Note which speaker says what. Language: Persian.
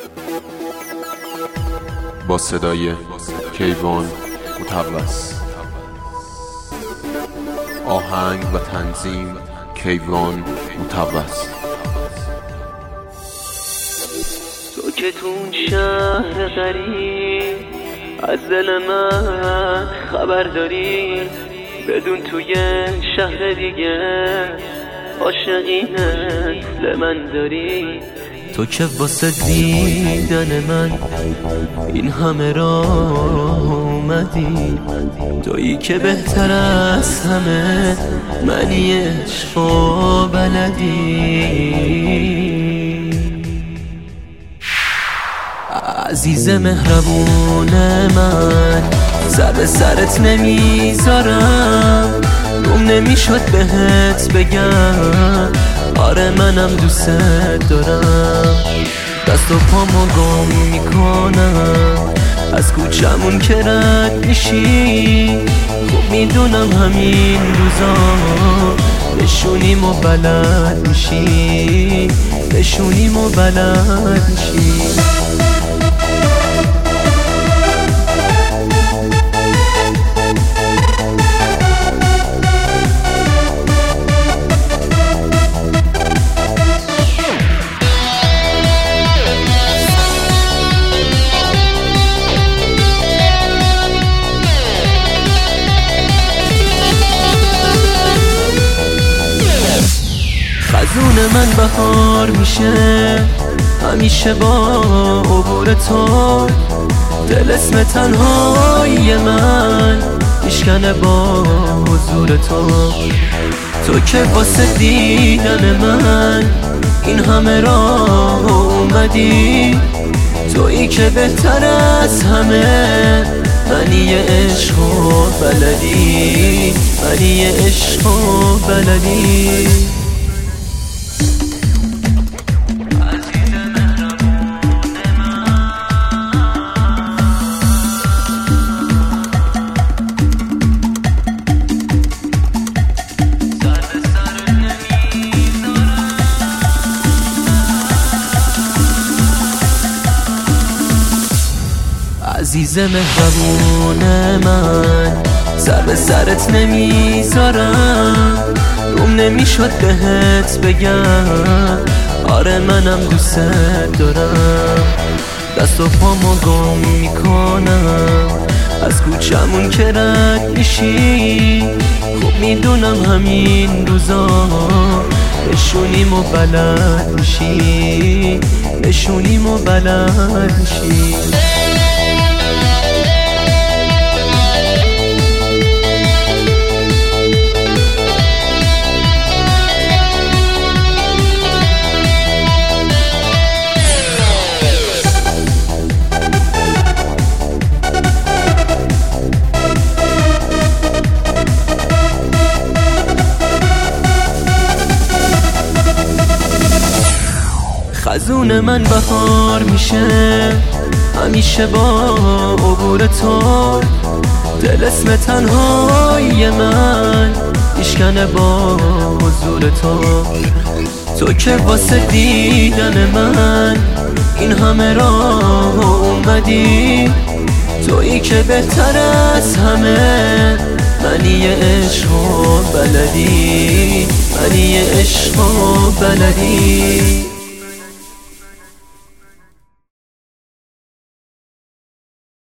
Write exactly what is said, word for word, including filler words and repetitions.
Speaker 1: با صدای کیوان متوس، آهنگ و تنظیم کیوان متوس.
Speaker 2: تو که تو اون شهر غریب از دل من خبر داری، بدون توی شهر دیگه عاشقینت ل من داری. تو که واسه دیدن من این همه را اومدی، تویی که بهتر از همه منی عشق و بلدی. عزیز مهربون من، سر به سرت نمیذارم، روم نمیشد بهت بگم آره منم دوست دارم. دست و پامو گم میکنم از کوچمون که رد میشی، خوب میدونم همین روزا بشونیم و بلد میشی، بشونیم و بلد میشی. خزون من بهار میشه همیشه با عبور تو، دل اسم تنهایی من میشکنه با حضور تو. تو که واسه دیدن من این همه راه اومدی، تویی که بهتر از همه منی عشق و بلدی، منی عشق و بلدی. عزیز مهربون من، سر به سرت نمیذارم، روم نمیشد بهت بگم آره منم دوست دارم. دست و پامو گم میکنم از کوچمون که رد میشی، خوب میدونم همین روزا بشونیم و بلد میشی، بشونیم و بلد میشی. خزون من بهار میشه همیشه با عبور تو، دل اسم تنهایی من میشکنه با حضور تو. تو که واسه دیدن من این همه راه اومدی، تویی که بهتر از همه منی عشق و بلدی، منی عشق و بلدی.